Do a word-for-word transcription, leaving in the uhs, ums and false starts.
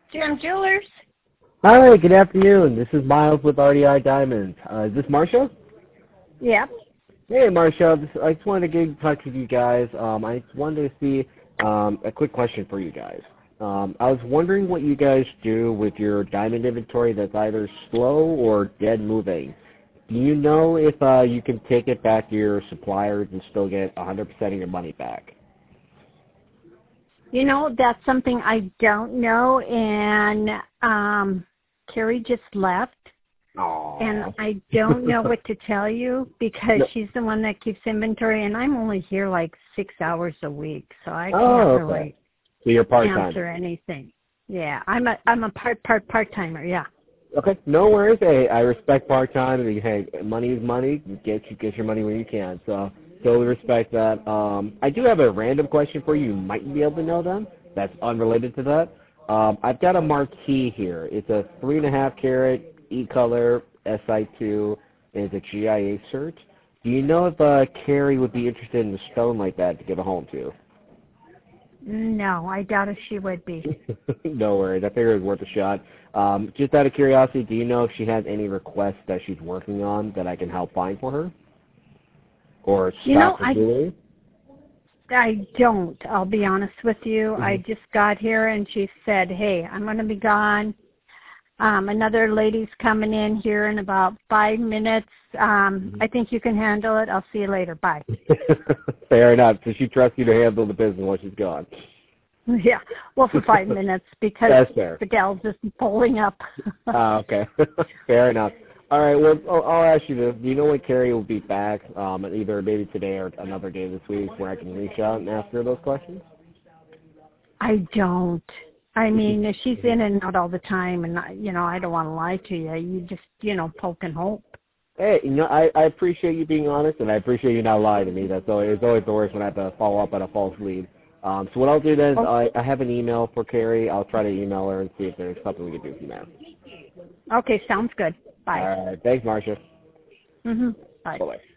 Gem Jewelers. Hi, good afternoon. This is Miles with R D I Diamonds. Uh, is this Marsha? Yep. Hey, Marsha. This, I just wanted to get in touch with you guys. Um, I just wanted to see um, a quick question for you guys. Um, I was wondering what you guys do with your diamond inventory that's either slow or dead moving. Do you know if uh, you can take it back to your suppliers and still get one hundred percent of your money back? You know, that's something I don't know, and um, Carrie just left, Aww. and I don't know what to tell you because No. she's the one that keeps inventory, and I'm only here like six hours a week, so I Oh, can't okay. really So you're part-time. answer anything. Yeah, I'm a I'm a part part part timer. Yeah. Okay, no worries. Hey, I respect part-time. And hey, money is money. You get you get your money when you can. So totally respect that. Um, I do have a random question for you. You might be able to know them. That's unrelated to that. Um, I've got a marquee here. It's a three and a half carat E-color S I two, and it's a G I A cert. Do you know if uh, Carrie would be interested in a stone like that to give a home to? No, I doubt if she would be. No worries. I figured it was worth a shot. Um, just out of curiosity, do you know if she has any requests that she's working on that I can help find for her? Or stock You know, for I jewelry? I don't. I'll be honest with you. Mm-hmm. I just got here and she said, "Hey, I'm going to be gone. Um, another lady's coming in here in about five minutes. Um, Mm-hmm. I think you can handle it. I'll see you later. Bye." Fair enough. So she trusts you to handle the business while she's gone. Yeah, well, for five minutes because That's fair. the gal's just pulling up. Ah, okay. Fair enough. All right. Well, I'll, I'll ask you this: do you know when Carrie will be back? Um, either maybe today or another day this week, where I can reach out and ask her those questions. I don't. I mean, she's in and out all the time, and I, you know, I don't want to lie to you. You just, you know, poke and hope. Hey, you know, I, I appreciate you being honest, and I appreciate you not lying to me. That's always, it's always the worst when I have to follow up on a false lead. Um, so what I'll do then is Oh. I, I have an email for Carrie. I'll try to email her and see if there's something we can do for you, man. Okay, sounds good. Bye. All right. Thanks, Marcia. Mm-hmm. Bye. Bye-bye.